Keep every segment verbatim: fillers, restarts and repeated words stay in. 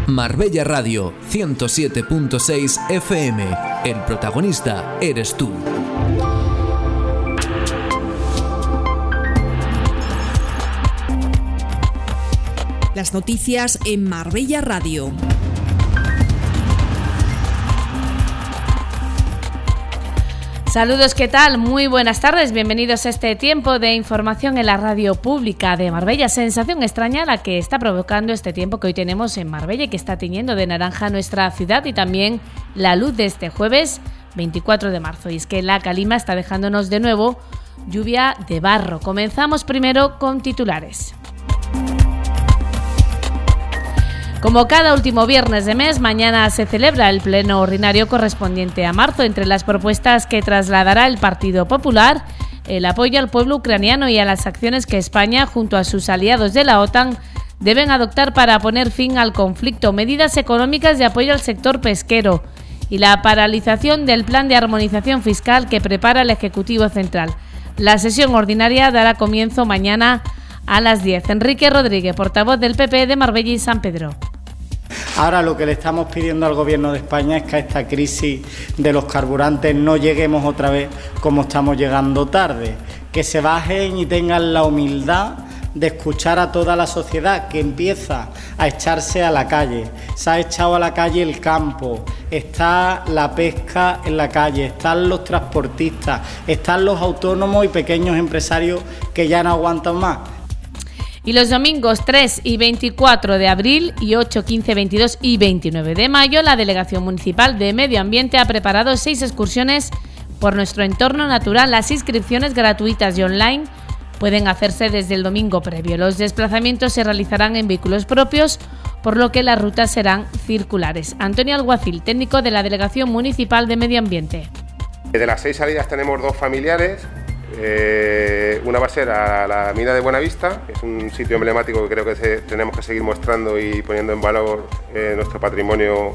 Marbella Radio ciento siete punto seis F M. El protagonista eres tú. Las noticias en Marbella Radio. Saludos, ¿qué tal? Muy buenas tardes, bienvenidos a este tiempo de información en la radio pública de Marbella. Sensación extraña la que está provocando este tiempo que hoy tenemos en Marbella y que está tiñendo de naranja nuestra ciudad y también la luz de este jueves veinticuatro de marzo. Y es que la calima está dejándonos de nuevo lluvia de barro. Comenzamos primero con titulares. Como cada último viernes de mes, mañana se celebra el pleno ordinario correspondiente a marzo. Entre las propuestas que trasladará el Partido Popular, el apoyo al pueblo ucraniano y a las acciones que España, junto a sus aliados de la OTAN, deben adoptar para poner fin al conflicto, medidas económicas de apoyo al sector pesquero y la paralización del plan de armonización fiscal que prepara el Ejecutivo Central. La sesión ordinaria dará comienzo mañana a las diez. Enrique Rodríguez, portavoz del P P de Marbella y San Pedro. Ahora lo que le estamos pidiendo al Gobierno de España es que a esta crisis de los carburantes no lleguemos otra vez como estamos llegando tarde, que se bajen y tengan la humildad de escuchar a toda la sociedad que empieza a echarse a la calle. Se ha echado a la calle el campo, está la pesca en la calle, están los transportistas, están los autónomos y pequeños empresarios que ya no aguantan más. Y los domingos tres y veinticuatro de abril y ocho, quince, veintidós y veintinueve de mayo, la Delegación Municipal de Medio Ambiente ha preparado seis excursiones por nuestro entorno natural. Las inscripciones gratuitas y online pueden hacerse desde el domingo previo. Los desplazamientos se realizarán en vehículos propios, por lo que las rutas serán circulares. Antonio Alguacil, técnico de la Delegación Municipal de Medio Ambiente. De las seis salidas tenemos dos familiares. Eh, una va a ser a la mina de Buenavista, que es un sitio emblemático que creo que se, tenemos que seguir mostrando y poniendo en valor eh, nuestro patrimonio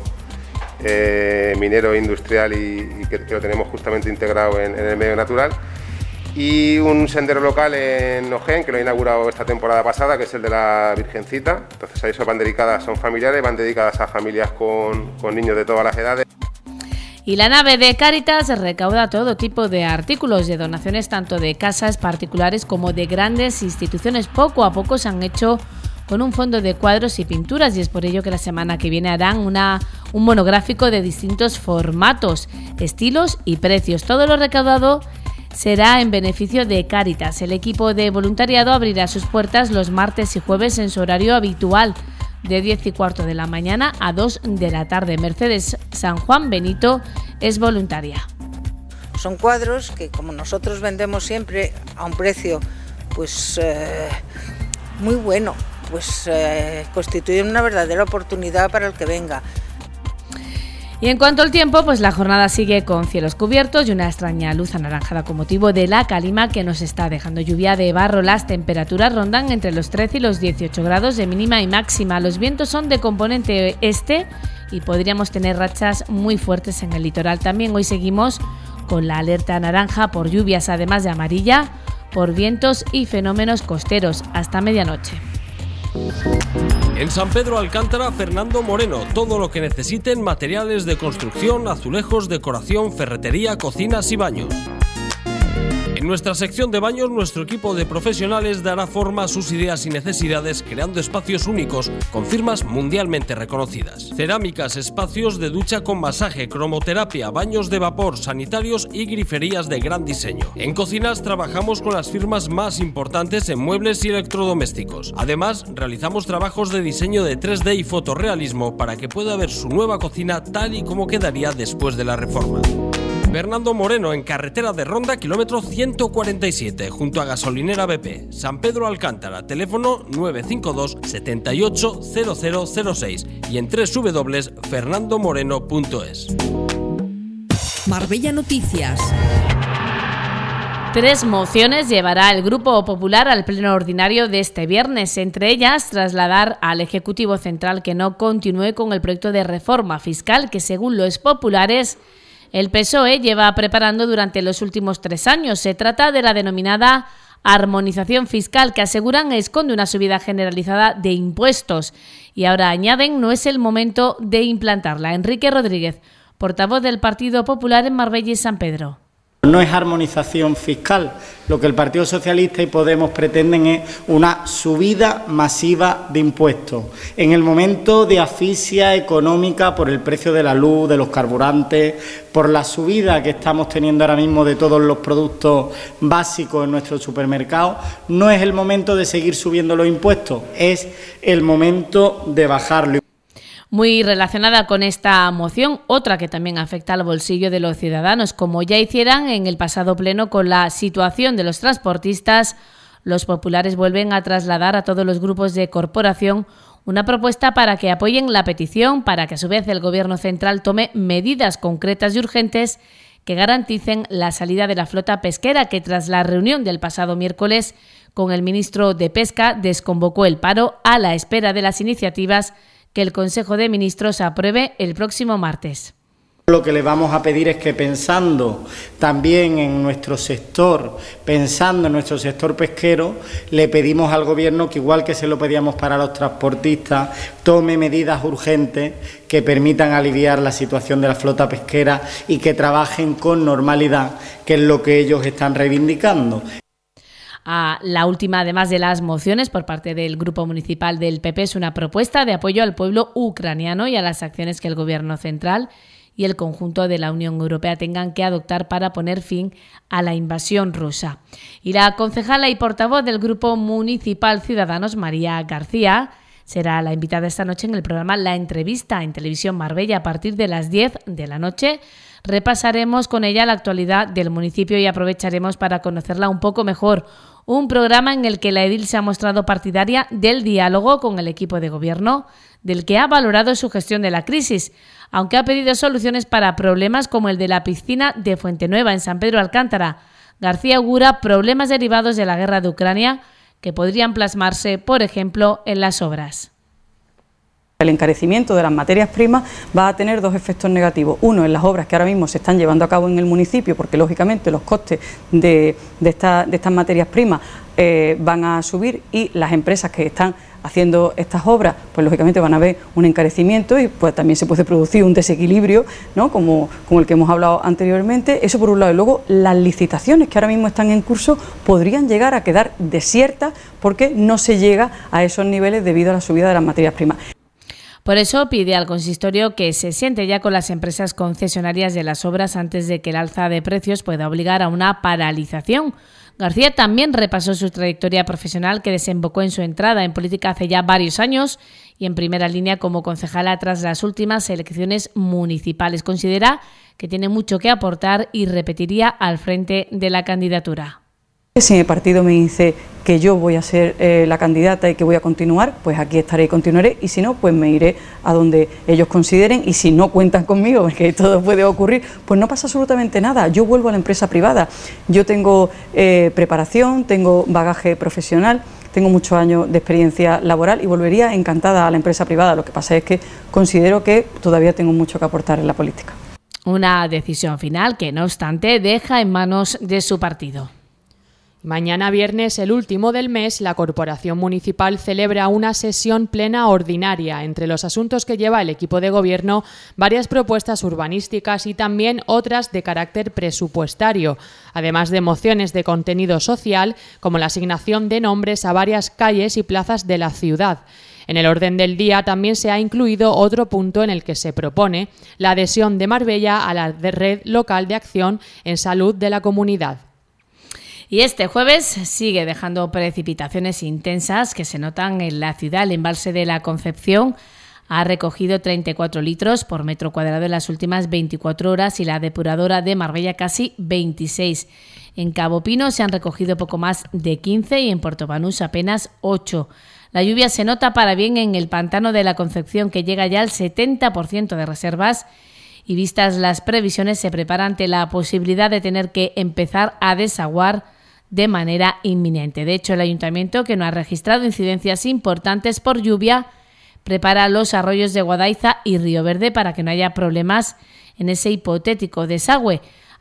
eh, minero e industrial y, y que, que lo tenemos justamente integrado en, en el medio natural. Y un sendero local en Ojén, que lo he inaugurado esta temporada pasada, que es el de la Virgencita. Entonces a eso van dedicadas, son familiares, van dedicadas a familias con, con niños de todas las edades. Y la nave de Cáritas recauda todo tipo de artículos de donaciones, tanto de casas particulares como de grandes instituciones. Poco a poco se han hecho con un fondo de cuadros y pinturas y es por ello que la semana que viene harán una, un monográfico de distintos formatos, estilos y precios. Todo lo recaudado será en beneficio de Cáritas. El equipo de voluntariado abrirá sus puertas los martes y jueves en su horario habitual, de diez y cuarto de la mañana a dos de la tarde. Mercedes San Juan Benito es voluntaria. Son cuadros que, como nosotros vendemos siempre a un precio pues eh, muy bueno, pues eh, constituyen una verdadera oportunidad para el que venga. Y en cuanto al tiempo, pues la jornada sigue con cielos cubiertos y una extraña luz anaranjada con motivo de la calima que nos está dejando lluvia de barro. Las temperaturas rondan entre los trece y los dieciocho grados de mínima y máxima. Los vientos son de componente este y podríamos tener rachas muy fuertes en el litoral. También hoy seguimos con la alerta naranja por lluvias, además de amarilla por vientos y fenómenos costeros hasta medianoche. En San Pedro Alcántara, Fernando Moreno. Todo lo que necesiten: materiales de construcción, azulejos, decoración, ferretería, cocinas y baños. En nuestra sección de baños, nuestro equipo de profesionales dará forma a sus ideas y necesidades, creando espacios únicos con firmas mundialmente reconocidas. Cerámicas, espacios de ducha con masaje, cromoterapia, baños de vapor, sanitarios y griferías de gran diseño. En cocinas trabajamos con las firmas más importantes en muebles y electrodomésticos. Además, realizamos trabajos de diseño de tres D y fotorrealismo para que pueda ver su nueva cocina tal y como quedaría después de la reforma. Fernando Moreno, en carretera de Ronda, kilómetro ciento cuarenta y siete, junto a gasolinera B P, San Pedro Alcántara, teléfono nueve cinco dos, siete ocho cero cero cero seis y en doble u doble u doble u punto fernando moreno punto es. Marbella Noticias. Tres mociones llevará el Grupo Popular al pleno ordinario de este viernes, entre ellas trasladar al Ejecutivo Central que no continúe con el proyecto de reforma fiscal que, según los populares, el P S O E lleva preparando durante los últimos tres años. Se trata de la denominada armonización fiscal que aseguran esconde una subida generalizada de impuestos y ahora añaden no es el momento de implantarla. Enrique Rodríguez, portavoz del Partido Popular en Marbella y San Pedro. No es armonización fiscal, lo que el Partido Socialista y Podemos pretenden es una subida masiva de impuestos. En el momento de asfixia económica por el precio de la luz, de los carburantes, por la subida que estamos teniendo ahora mismo de todos los productos básicos en nuestros supermercados, no es el momento de seguir subiendo los impuestos, es el momento de bajarlo. Muy relacionada con esta moción, otra que también afecta al bolsillo de los ciudadanos, como ya hicieran en el pasado pleno con la situación de los transportistas, los populares vuelven a trasladar a todos los grupos de corporación una propuesta para que apoyen la petición, para que a su vez el Gobierno central tome medidas concretas y urgentes que garanticen la salida de la flota pesquera, que tras la reunión del pasado miércoles con el ministro de Pesca desconvocó el paro a la espera de las iniciativas que el Consejo de Ministros apruebe el próximo martes. Lo que le vamos a pedir es que pensando también en nuestro sector, pensando en nuestro sector pesquero, le pedimos al Gobierno que, igual que se lo pedíamos para los transportistas, tome medidas urgentes que permitan aliviar la situación de la flota pesquera y que trabajen con normalidad, que es lo que ellos están reivindicando. A la última, además de las mociones por parte del Grupo Municipal del P P, es una propuesta de apoyo al pueblo ucraniano y a las acciones que el Gobierno central y el conjunto de la Unión Europea tengan que adoptar para poner fin a la invasión rusa. Y la concejala y portavoz del Grupo Municipal Ciudadanos, María García, será la invitada esta noche en el programa La Entrevista en Televisión Marbella a partir de las diez de la noche. Repasaremos con ella la actualidad del municipio y aprovecharemos para conocerla un poco mejor. Un programa en el que la edil se ha mostrado partidaria del diálogo con el equipo de gobierno, del que ha valorado su gestión de la crisis, aunque ha pedido soluciones para problemas como el de la piscina de Fuentenueva en San Pedro Alcántara. García augura problemas derivados de la guerra de Ucrania que podrían plasmarse, por ejemplo, en las obras. El encarecimiento de las materias primas va a tener dos efectos negativos. Uno, en las obras que ahora mismo se están llevando a cabo en el municipio, porque lógicamente los costes de, de, esta, de estas materias primas eh, van a subir, y las empresas que están haciendo estas obras, pues lógicamente van a ver un encarecimiento y pues también se puede producir un desequilibrio, ¿no? como, como el que hemos hablado anteriormente. Eso por un lado. Y luego las licitaciones que ahora mismo están en curso podrían llegar a quedar desiertas porque no se llega a esos niveles debido a la subida de las materias primas. Por eso pide al consistorio que se siente ya con las empresas concesionarias de las obras antes de que el alza de precios pueda obligar a una paralización. García también repasó su trayectoria profesional, que desembocó en su entrada en política hace ya varios años y en primera línea como concejala tras las últimas elecciones municipales. Considera que tiene mucho que aportar y repetiría al frente de la candidatura. Si mi partido me dice que yo voy a ser eh, la candidata y que voy a continuar, pues aquí estaré y continuaré, y si no, pues me iré a donde ellos consideren, y si no cuentan conmigo, porque todo puede ocurrir, pues no pasa absolutamente nada. Yo vuelvo a la empresa privada. Yo tengo eh, preparación, tengo bagaje profesional, tengo muchos años de experiencia laboral y volvería encantada a la empresa privada. Lo que pasa es que considero que todavía tengo mucho que aportar en la política. Una decisión final que, no obstante, deja en manos de su partido. Mañana viernes, el último del mes, la Corporación Municipal celebra una sesión plena ordinaria. Entre los asuntos que lleva el equipo de gobierno, varias propuestas urbanísticas y también otras de carácter presupuestario, además de mociones de contenido social, como la asignación de nombres a varias calles y plazas de la ciudad. En el orden del día también se ha incluido otro punto en el que se propone la adhesión de Marbella a la red local de acción en salud de la comunidad. Y este jueves sigue dejando precipitaciones intensas que se notan en la ciudad. El embalse de la Concepción ha recogido treinta y cuatro litros por metro cuadrado en las últimas veinticuatro horas y la depuradora de Marbella casi veintiséis. En Cabo Pino se han recogido poco más de quince y en Puerto Banús apenas ocho. La lluvia se nota para bien en el pantano de la Concepción, que llega ya al setenta por ciento de reservas, y vistas las previsiones se prepara ante la posibilidad de tener que empezar a desaguar de manera inminente. De hecho, el ayuntamiento, que no ha registrado incidencias importantes por lluvia, prepara los arroyos de Guadaiza y Río Verde para que no haya problemas en ese hipotético desagüe.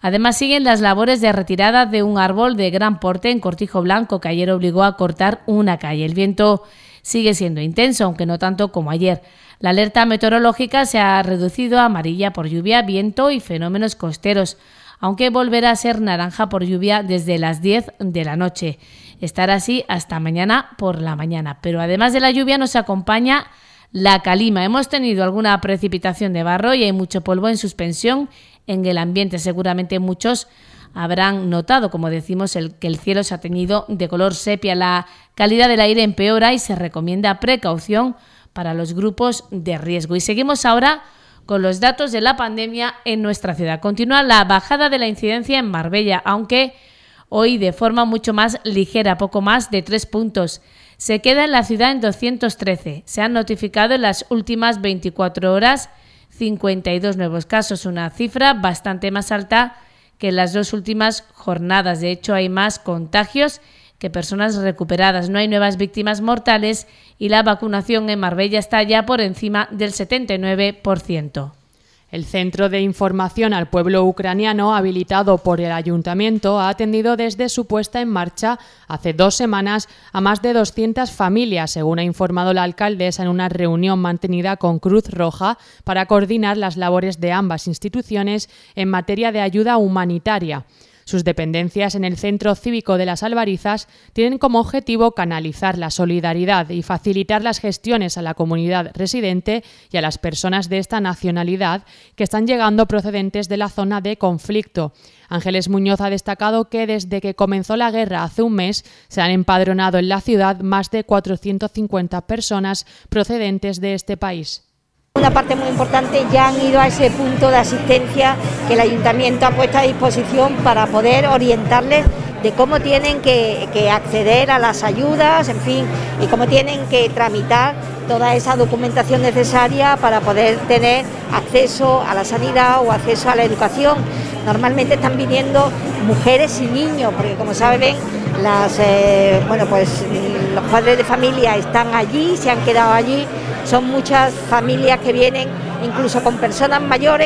Además, siguen las labores de retirada de un árbol de gran porte en Cortijo Blanco, que ayer obligó a cortar una calle. El viento sigue siendo intenso, aunque no tanto como ayer. La alerta meteorológica se ha reducido a amarilla por lluvia, viento y fenómenos costeros, aunque volverá a ser naranja por lluvia desde las diez de la noche. Estará así hasta mañana por la mañana. Pero además de la lluvia nos acompaña la calima. Hemos tenido alguna precipitación de barro y hay mucho polvo en suspensión en el ambiente. Seguramente muchos habrán notado, como decimos, el, que el cielo se ha teñido de color sepia. La calidad del aire empeora y se recomienda precaución para los grupos de riesgo. Y seguimos ahora con los datos de la pandemia en nuestra ciudad. Continúa la bajada de la incidencia en Marbella, aunque hoy de forma mucho más ligera, poco más de tres puntos. Se queda en la ciudad en doscientos trece. Se han notificado en las últimas veinticuatro horas cincuenta y dos nuevos casos, una cifra bastante más alta que en las dos últimas jornadas. De hecho, hay más contagios que personas recuperadas. No hay nuevas víctimas mortales y la vacunación en Marbella está ya por encima del setenta y nueve por ciento. El Centro de Información al Pueblo Ucraniano, habilitado por el Ayuntamiento, ha atendido desde su puesta en marcha hace dos semanas a más de doscientas familias, según ha informado la alcaldesa en una reunión mantenida con Cruz Roja para coordinar las labores de ambas instituciones en materia de ayuda humanitaria. Sus dependencias en el Centro Cívico de las Albarizas tienen como objetivo canalizar la solidaridad y facilitar las gestiones a la comunidad residente y a las personas de esta nacionalidad que están llegando procedentes de la zona de conflicto. Ángeles Muñoz ha destacado que desde que comenzó la guerra hace un mes se han empadronado en la ciudad más de cuatrocientas cincuenta personas procedentes de este país. Una parte muy importante ya han ido a ese punto de asistencia que el Ayuntamiento ha puesto a disposición para poder orientarles de cómo tienen que, que acceder a las ayudas, en fin, y cómo tienen que tramitar toda esa documentación necesaria para poder tener acceso a la sanidad o acceso a la educación. Normalmente están viniendo mujeres y niños, porque como saben, las, eh, bueno, pues, los padres de familia están allí, se han quedado allí. Son muchas familias que vienen incluso con personas mayores.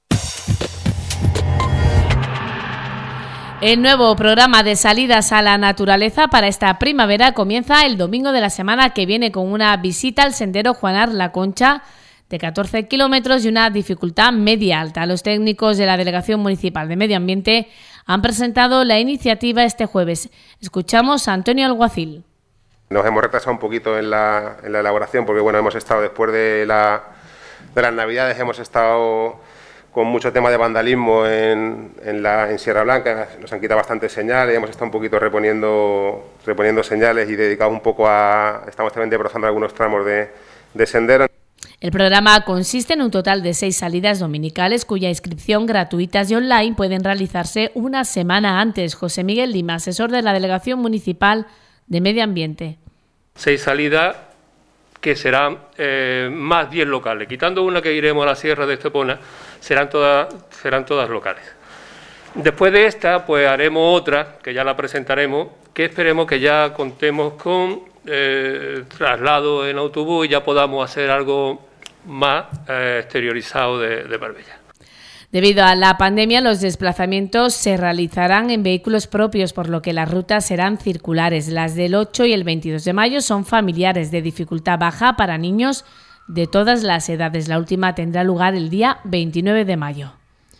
El nuevo programa de salidas a la naturaleza para esta primavera comienza el domingo de la semana que viene con una visita al sendero Juanar La Concha de catorce kilómetros y una dificultad media alta. Los técnicos de la Delegación Municipal de Medio Ambiente han presentado la iniciativa este jueves. Escuchamos a Antonio Alguacil. Nos hemos retrasado un poquito en la, en la elaboración porque bueno, hemos estado después de, la, de las Navidades, hemos estado con mucho tema de vandalismo en, en, la, en Sierra Blanca, nos han quitado bastantes señales, hemos estado un poquito reponiendo, reponiendo señales y dedicados un poco a, estamos también desbrozando algunos tramos de, de sendero. El programa consiste en un total de seis salidas dominicales cuya inscripción gratuitas y online pueden realizarse una semana antes. José Miguel Lima, asesor de la Delegación Municipal de Medio Ambiente. Seis salidas que serán eh, más bien locales. Quitando una que iremos a la Sierra de Estepona, serán todas, serán todas locales. Después de esta, pues haremos otra, que ya la presentaremos, que esperemos que ya contemos con eh, traslado en autobús y ya podamos hacer algo más eh, exteriorizado de, de Marbella. Debido a la pandemia, los desplazamientos se realizarán en vehículos propios, por lo que las rutas serán circulares. Las del ocho y el veintidós de mayo son familiares, de dificultad baja para niños de todas las edades. La última tendrá lugar el día veintinueve de mayo.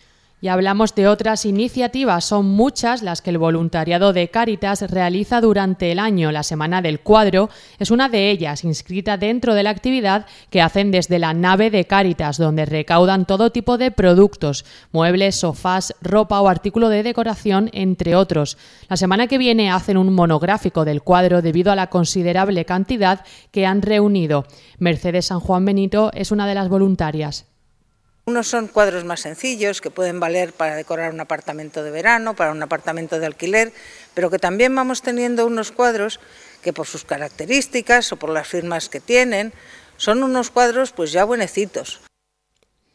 Y hablamos de otras iniciativas. Son muchas las que el voluntariado de Cáritas realiza durante el año. La Semana del Cuadro es una de ellas, inscrita dentro de la actividad que hacen desde la nave de Cáritas, donde recaudan todo tipo de productos, muebles, sofás, ropa o artículo de decoración, entre otros. La semana que viene hacen un monográfico del cuadro debido a la considerable cantidad que han reunido. Mercedes San Juan Benito es una de las voluntarias. Unos son cuadros más sencillos que pueden valer para decorar un apartamento de verano, para un apartamento de alquiler, pero que también vamos teniendo unos cuadros que por sus características o por las firmas que tienen, son unos cuadros pues ya buenecitos.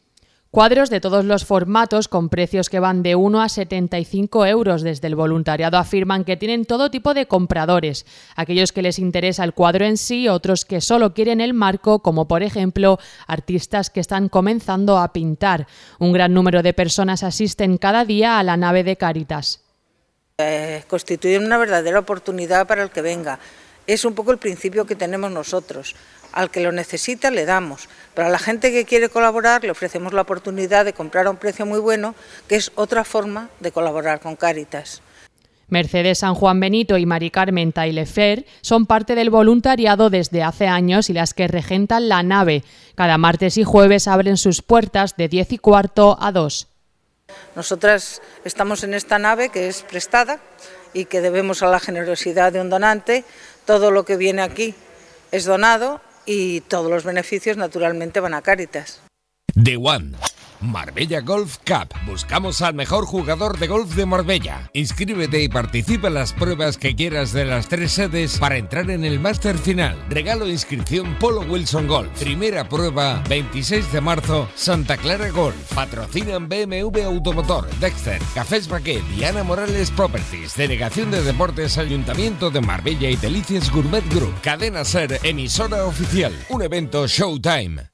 Cuadros de todos los formatos con precios que van de uno a setenta y cinco euros. Desde el voluntariado afirman que tienen todo tipo de compradores, aquellos que les interesa el cuadro en sí, otros que solo quieren el marco, como por ejemplo artistas que están comenzando a pintar. Un gran número de personas asisten cada día a la nave de Cáritas. Eh, constituye una verdadera oportunidad para el que venga. Es un poco el principio que tenemos nosotros. Al que lo necesita le damos, pero a la gente que quiere colaborar le ofrecemos la oportunidad de comprar a un precio muy bueno, que es otra forma de colaborar con Cáritas. Mercedes San Juan Benito y Mari Carmen Tailefer son parte del voluntariado desde hace años y las que regentan la nave. Cada martes y jueves abren sus puertas de diez y cuarto a dos. Nosotras estamos en esta nave que es prestada y que debemos a la generosidad de un donante. Todo lo que viene aquí es donado y todos los beneficios naturalmente van a Cáritas. The One. Marbella Golf Cup. Buscamos al mejor jugador de golf de Marbella. Inscríbete y participa en las pruebas que quieras de las tres sedes para entrar en el máster final. Regalo de inscripción Polo Wilson Golf. Primera prueba veintiséis de marzo, Santa Clara Golf. Patrocinan B M W Automotor, Dexter, Cafés Baquet y Ana Morales Properties. Delegación de Deportes, Ayuntamiento de Marbella y Delicias Gourmet Group. Cadena Ser, emisora oficial. Un evento Showtime.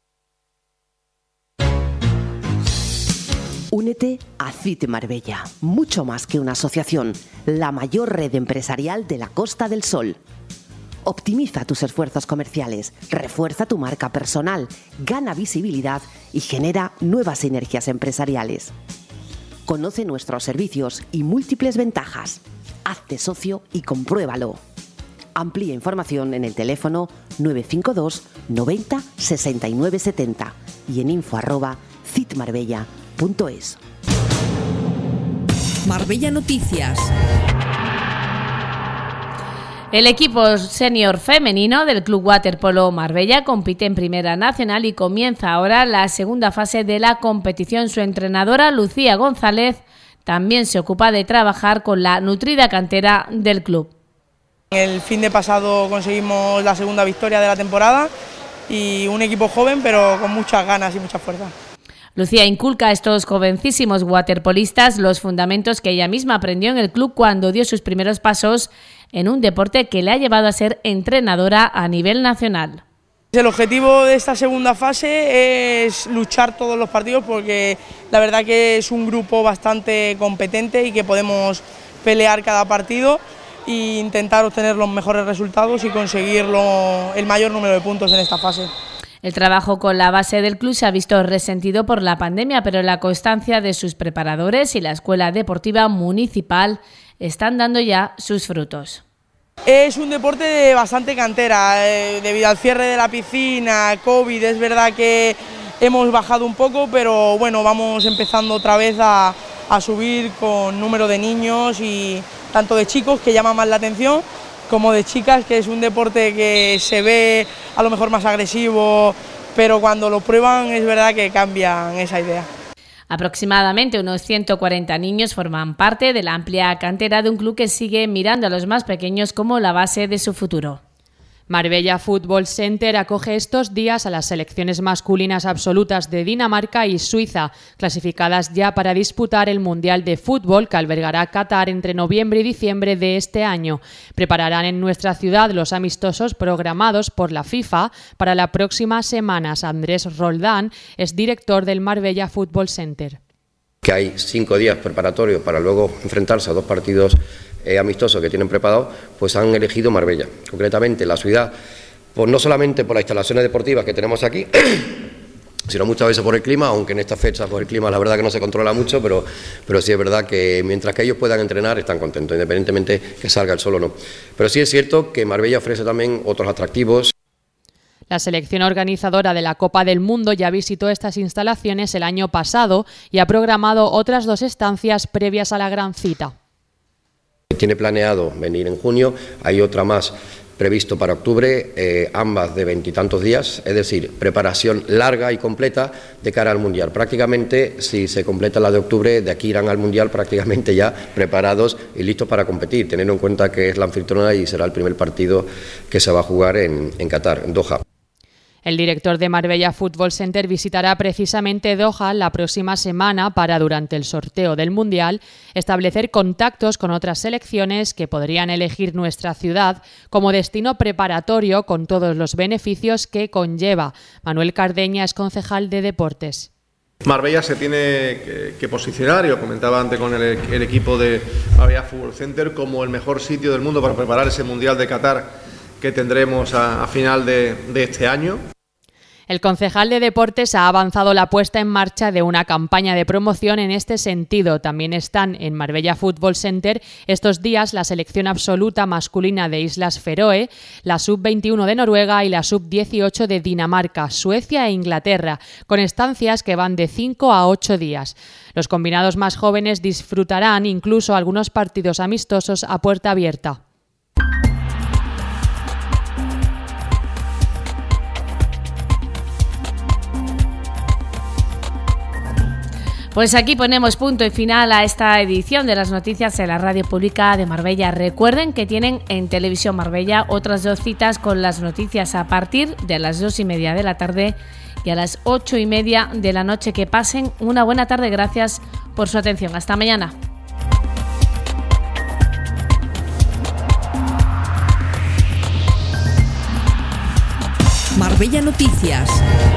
Únete a CIT Marbella, mucho más que una asociación, la mayor red empresarial de la Costa del Sol. Optimiza tus esfuerzos comerciales, refuerza tu marca personal, gana visibilidad y genera nuevas sinergias empresariales. Conoce nuestros servicios y múltiples ventajas. Hazte socio y compruébalo. Amplía información en el teléfono nueve cinco dos noventa sesenta y nueve setenta y en info arroba citmarbella punto es. Marbella Noticias. El equipo senior femenino del Club Waterpolo Marbella compite en Primera Nacional y comienza ahora la segunda fase de la competición. Su entrenadora, Lucía González, también se ocupa de trabajar con la nutrida cantera del club. El fin de pasado conseguimos la segunda victoria de la temporada y un equipo joven pero con muchas ganas y mucha fuerza. Lucía inculca a estos jovencísimos waterpolistas los fundamentos que ella misma aprendió en el club cuando dio sus primeros pasos en un deporte que le ha llevado a ser entrenadora a nivel nacional. El objetivo de esta segunda fase es luchar todos los partidos porque la verdad que es un grupo bastante competente y que podemos pelear cada partido e intentar obtener los mejores resultados y conseguir lo, el mayor número de puntos en esta fase. El trabajo con la base del club se ha visto resentido por la pandemia, pero la constancia de sus preparadores y la Escuela Deportiva Municipal están dando ya sus frutos. Es un deporte de bastante cantera, eh, debido al cierre de la piscina, COVID, es verdad que hemos bajado un poco, pero bueno, vamos empezando otra vez a, a subir con número de niños y tanto de chicos, que llama más la atención, como de chicas, que es un deporte que se ve a lo mejor más agresivo, pero cuando lo prueban es verdad que cambian esa idea. Aproximadamente unos ciento cuarenta niños forman parte de la amplia cantera de un club que sigue mirando a los más pequeños como la base de su futuro. Marbella Football Center acoge estos días a las selecciones masculinas absolutas de Dinamarca y Suiza, clasificadas ya para disputar el Mundial de Fútbol que albergará Qatar entre noviembre y diciembre de este año. Prepararán en nuestra ciudad los amistosos programados por la FIFA para las próximas semanas. Andrés Roldán es director del Marbella Football Center. Que hay cinco días preparatorios para luego enfrentarse a dos partidos eh, amistosos que tienen preparados, pues han elegido Marbella. Concretamente la ciudad, pues no solamente por las instalaciones deportivas que tenemos aquí, sino muchas veces por el clima, aunque en esta fecha por el clima la verdad que no se controla mucho, pero, pero sí es verdad que mientras que ellos puedan entrenar están contentos, independientemente que salga el sol o no. Pero sí es cierto que Marbella ofrece también otros atractivos. La selección organizadora de la Copa del Mundo ya visitó estas instalaciones el año pasado y ha programado otras dos estancias previas a la gran cita. Tiene planeado venir en junio, hay otra más previsto para octubre, eh, ambas de veintitantos días, es decir, preparación larga y completa de cara al Mundial. Prácticamente, si se completa la de octubre, de aquí irán al Mundial prácticamente ya preparados y listos para competir, teniendo en cuenta que es la anfitriona y será el primer partido que se va a jugar en, en Qatar, en Doha. El director de Marbella Football Center visitará precisamente Doha la próxima semana para, durante el sorteo del Mundial, establecer contactos con otras selecciones que podrían elegir nuestra ciudad como destino preparatorio con todos los beneficios que conlleva. Manuel Cardeña es concejal de Deportes. Marbella se tiene que, que posicionar, y lo comentaba antes con el, el equipo de Marbella Football Center, como el mejor sitio del mundo para preparar ese Mundial de Qatar que tendremos a, a final de, de este año. El concejal de Deportes ha avanzado la puesta en marcha de una campaña de promoción en este sentido. También están en Marbella Football Center estos días la selección absoluta masculina de Islas Feroe, la sub veintiuno de Noruega y la sub dieciocho de Dinamarca, Suecia e Inglaterra, con estancias que van de cinco a ocho días. Los combinados más jóvenes disfrutarán incluso algunos partidos amistosos a puerta abierta. Pues aquí ponemos punto y final a esta edición de las noticias de la Radio Pública de Marbella. Recuerden que tienen en Televisión Marbella otras dos citas con las noticias a partir de las dos y media de la tarde y a las ocho y media de la noche. Que pasen una buena tarde. Gracias por su atención. Hasta mañana. Marbella Noticias.